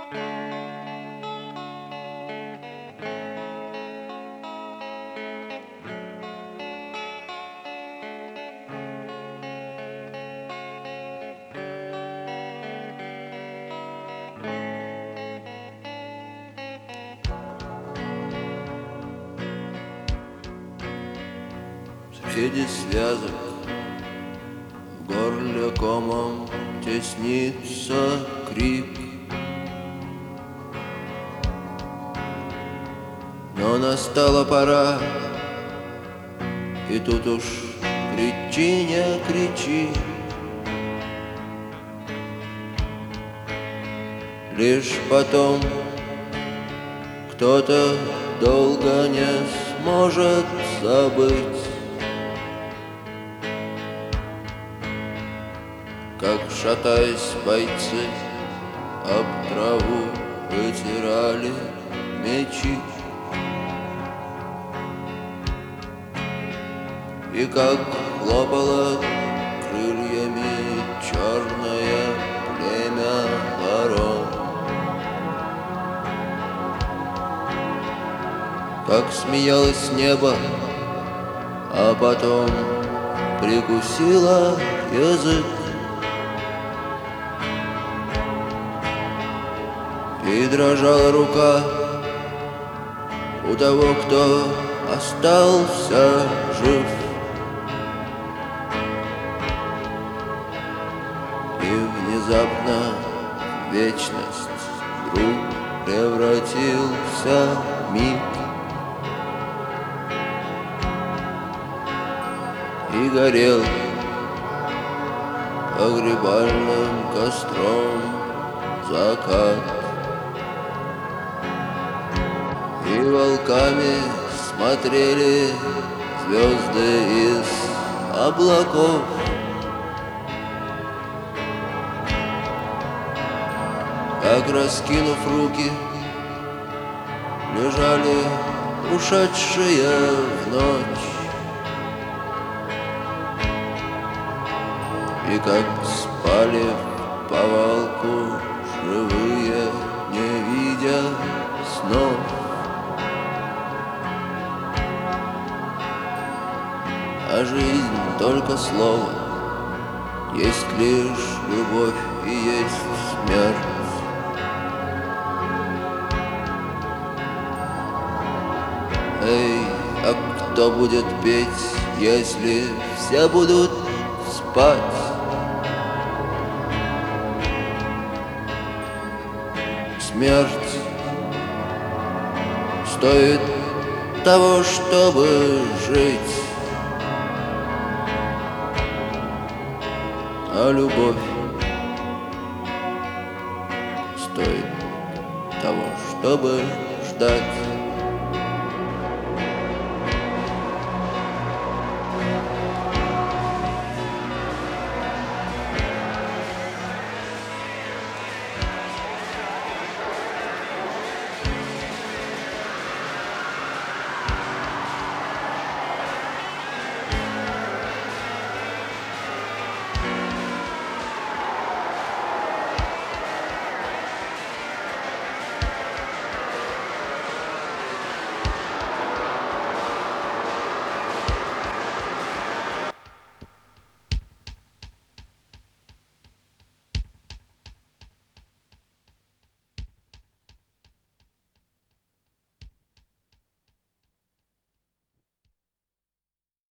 Среди связок в горле комом теснится крик, но настала пора, и тут уж кричи, не кричи. Лишь потом кто-то долго не сможет забыть, как, шатаясь, бойцы об траву вытирали мечи, и как хлопало крыльями черное племя ворон, как смеялось небо, а потом прикусило язык, и дрожала рука у того, кто остался жив. И внезапно вечность вдруг превратился миг, и горел погребальным костром закат. И волками смотрели звезды из облаков, как, раскинув руки, лежали ушедшие в ночь, и как спали в повалку живые, не видя снов. А жизнь только слово, есть лишь любовь и есть смерть. Эй, а кто будет петь, если все будут спать? Смерть стоит того, чтобы жить, а любовь стоит того, чтобы ждать.